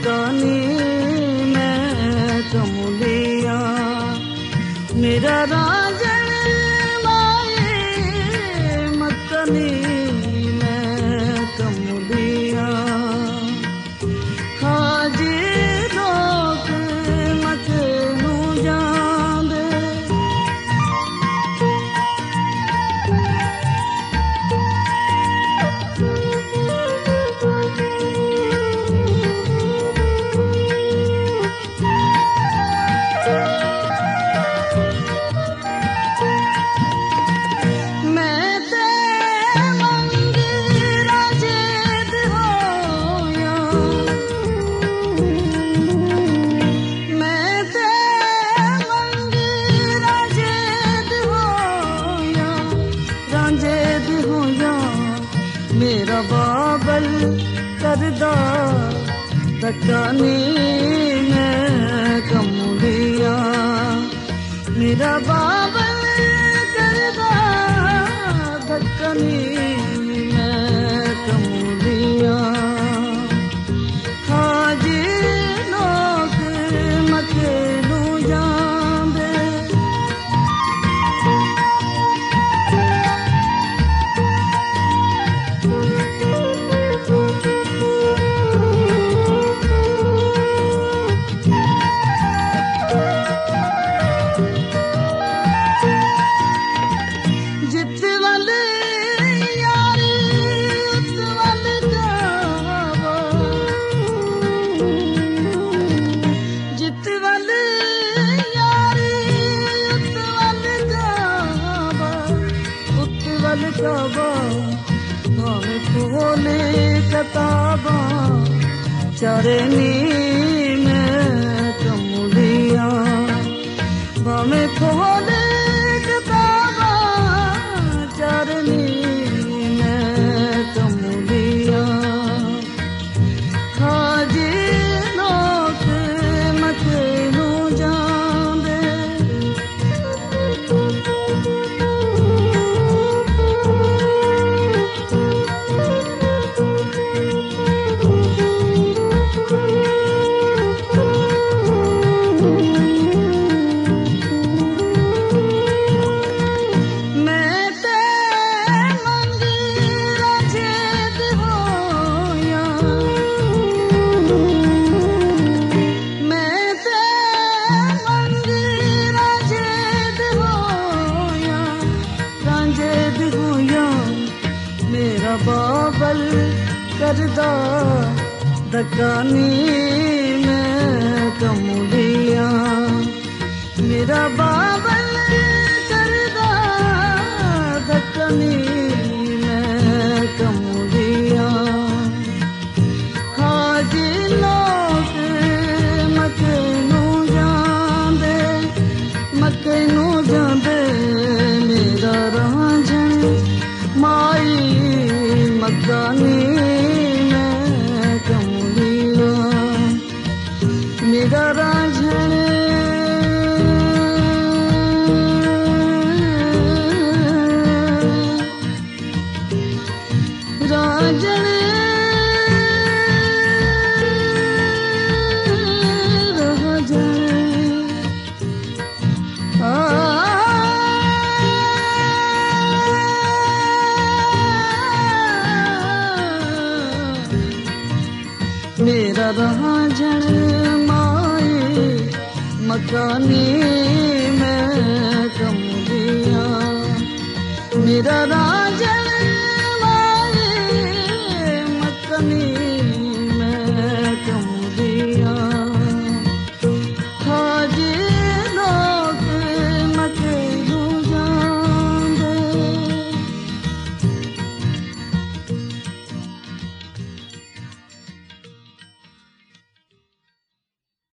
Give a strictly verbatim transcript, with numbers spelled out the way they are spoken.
मकानी मैं कमुलिया मेरा राजन माए मकानी मैं कमुलिया हाजी लोग मकनू जांदे मेरा बाबल करदा तकानी मैं कमुलिया मेरा बाबल करदा तकानी मैं कमुलिया हाजी लोग मकनू जांदे भावे खोले किताबा चरनी मैं कमुलिया भावे खोले किताबा चरनी मैं कमुलिया हाजी लोग मकनू जांदे मेरा बाबल करदा दकानी मैं कमुलिया मेरा बाबल करदा दकानी मैं कमुलिया हाजी लोग मकनू जांदे मकनू जांदे मेरा रांझण माई मकानी मैं कमुलिया मेरा रांझण रांझण मेरा रांझण माए मकानी मैं कमुलिया मेरा